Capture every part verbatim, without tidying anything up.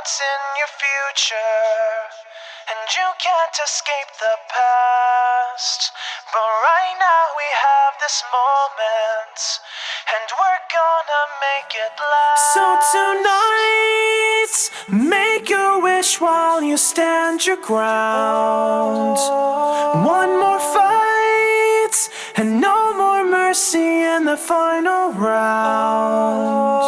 what's in your future, and you can't escape the past. But right now we have this moment, and we're gonna make it last. So tonight, make your wish while you stand your ground. One more fight, and no more mercy in the final round.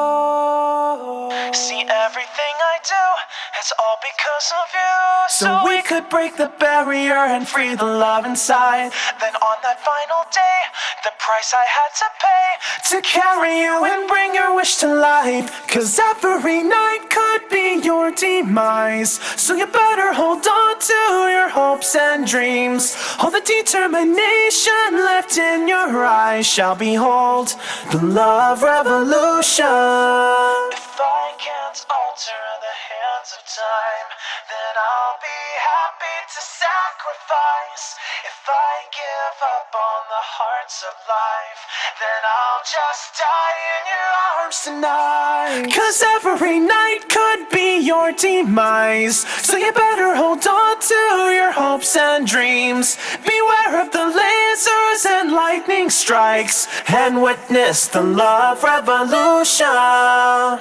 See, everything I do, it's all because of you. So we could break the barrier and free the love inside. Then on that final day, the price I had to pay to carry you and bring your wish to life. Cause every night could be your demise, so you better hold on to your hopes and dreams. All the determination left in your eyes shall behold the love revolution. If I can't alter the hands of time, then I'll be happy to sacrifice. If I give up on the hearts of life, then I'll just die in your arms tonight. Cause every night could be your demise, so you better hold on to your hopes and dreams. Beware of the lasers and lightning strikes, and witness the love revolution.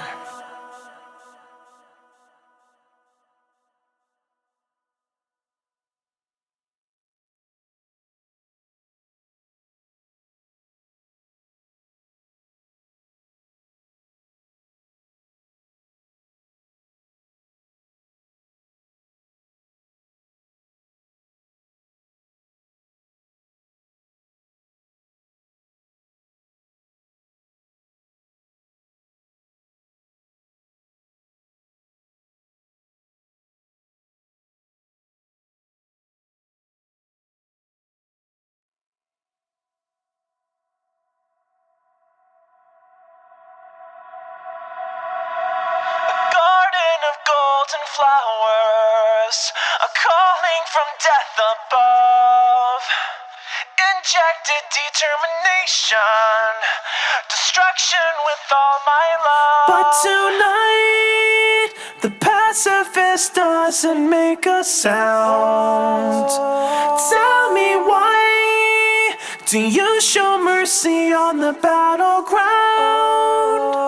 Of golden flowers, a calling from death above. Injected determination, destruction with all my love. But tonight, the pacifist doesn't make a sound. Tell me why do you show mercy on the battleground?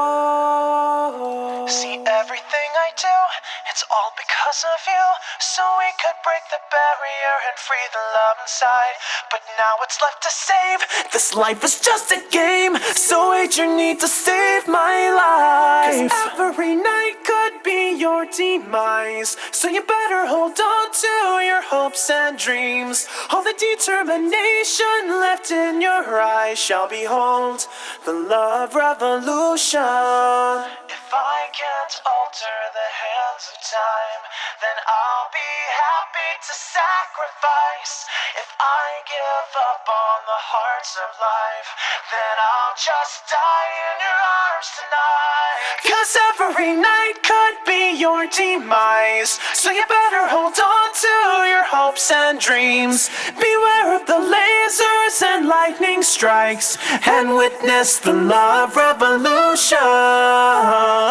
See, everything I do, it's all because of you. So we could break the barrier and free the love inside. But now it's left to save. This life is just a game, so wait your need to save my life. Cause every night could be your demise, so you better hold on to your hopes and dreams. All the determination left in your eyes shall behold the love revolution. If I can't alter the hands of time, then I'll be happy to sacrifice. If I give up on the hearts of life, then I'll just die in your arms tonight. Cause every night could be your demise, so you better hold on to your hopes and dreams. Beware of the lasers and lightning strikes, and witness the love revolution.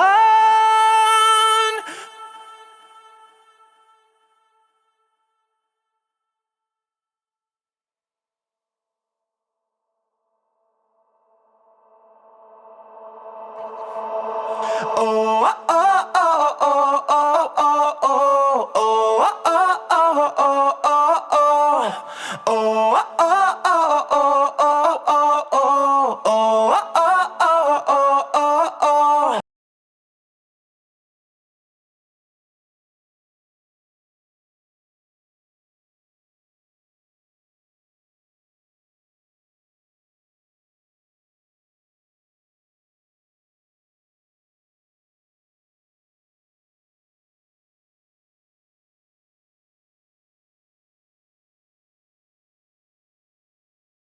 Oh, oh, oh, oh, oh, oh, oh, oh, oh, oh, oh, oh, oh.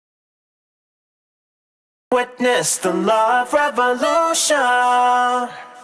Witness the love revolution.